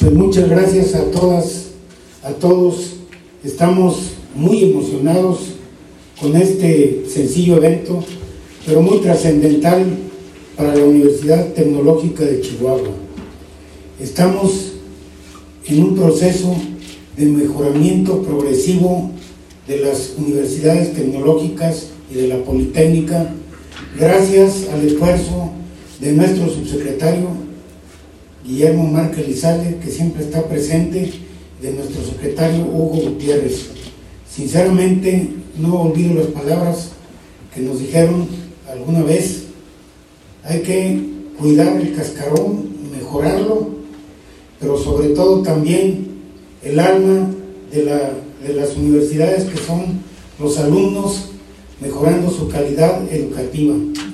Pues muchas gracias a todas, a todos. Estamos muy emocionados con este sencillo evento, pero muy trascendental para la Universidad Tecnológica de Chihuahua. Estamos en un proceso de mejoramiento progresivo de las universidades tecnológicas y de la Politécnica, gracias al esfuerzo de nuestro subsecretario Guillermo Márquez Lizalde, que siempre está presente, de nuestro secretario Hugo Gutiérrez. Sinceramente, no olvido las palabras que nos dijeron alguna vez: hay que cuidar el cascarón, mejorarlo, pero sobre todo también el alma de las universidades, que son los alumnos, mejorando su calidad educativa.